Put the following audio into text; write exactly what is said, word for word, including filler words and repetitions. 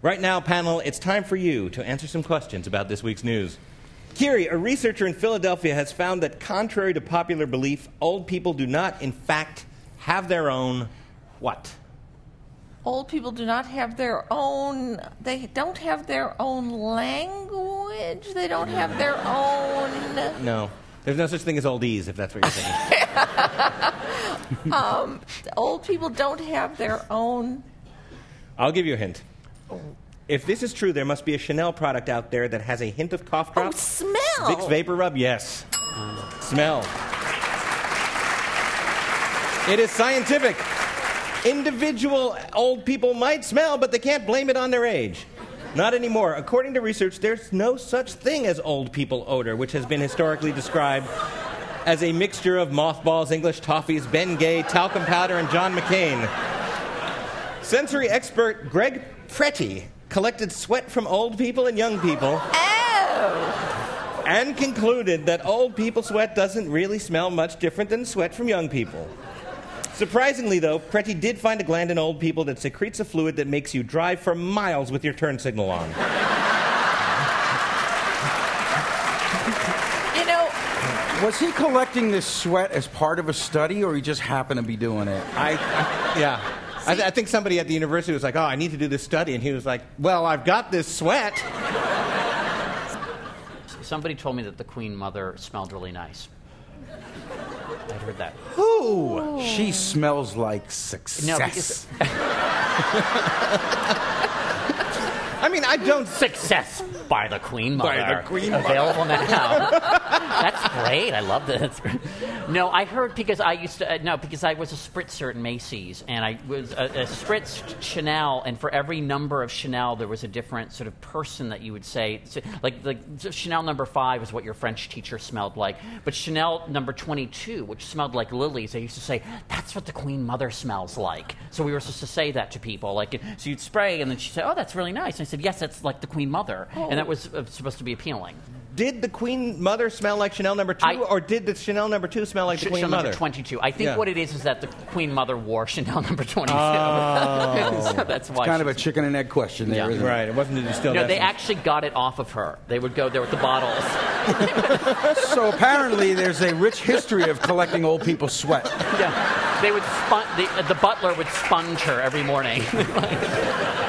Right now, panel, it's time for you to answer some questions about this week's news. Kiri, a researcher in Philadelphia, has found that contrary to popular belief, old people do not, in fact, have their own what? Old people do not have their own, they don't have their own language. They don't have their own... No. There's no such thing as oldies, if that's what you're thinking. um, old people don't have their own... I'll give you a hint. If this is true, there must be a Chanel product out there that has a hint of cough drop. Oh, smell! Vicks Vapor Rub, yes. Smell. It is scientific. Individual old people might smell, but they can't blame it on their age. Not anymore. According to research, there's no such thing as old people odor, which has been historically described as a mixture of mothballs, English toffees, Ben Gay, talcum powder, and John McCain. Sensory expert Greg Pretty collected sweat from old people and young people. Oh! And concluded that old people sweat doesn't really smell much different than sweat from young people. Surprisingly, though, Pretty did find a gland in old people that secretes a fluid that makes you drive for miles with your turn signal on. You know... Was he collecting this sweat as part of a study, or he just happened to be doing it? I, I yeah. I, th- I think somebody at the university was like, oh, I need to do this study. And he was like, well, I've got this sweat. Somebody told me that the Queen Mother smelled really nice. I'd heard that. Who? Oh. She smells like success. No, because... I mean, I don't... Success by the Queen Mother. By the Queen Mother. Available now. That's great. I love that. That's great. No, I heard because I used to... Uh, no, because I was a spritzer at Macy's, and I was a, a spritzed Chanel, and for every number of Chanel, there was a different sort of person that you would say... So, like, like Chanel number five is what your French teacher smelled like, but Chanel number twenty-two, which smelled like lilies, they used to say, that's what the Queen Mother smells like. So we were supposed to say that to people. Like, so you'd spray, and then she'd say, oh, that's really nice. And I said, yes, that's like the Queen Mother. Oh. And that was uh, supposed to be appealing. Did the Queen Mother smell like Chanel number two, I, or did the Chanel number two smell like Ch- the Queen Chanel Mother? number twenty-two. I think yeah. what it is is that the Queen Mother wore Chanel number twenty-two. Oh. So that's why. It's kind of a chicken and egg question there, Yeah. isn't it? Right. It wasn't a distilled No, they essence. actually got it off of her. They would go there with the bottles. So apparently there's a rich history of collecting old people's sweat. Yeah. They would spon- the, the butler would sponge her every morning.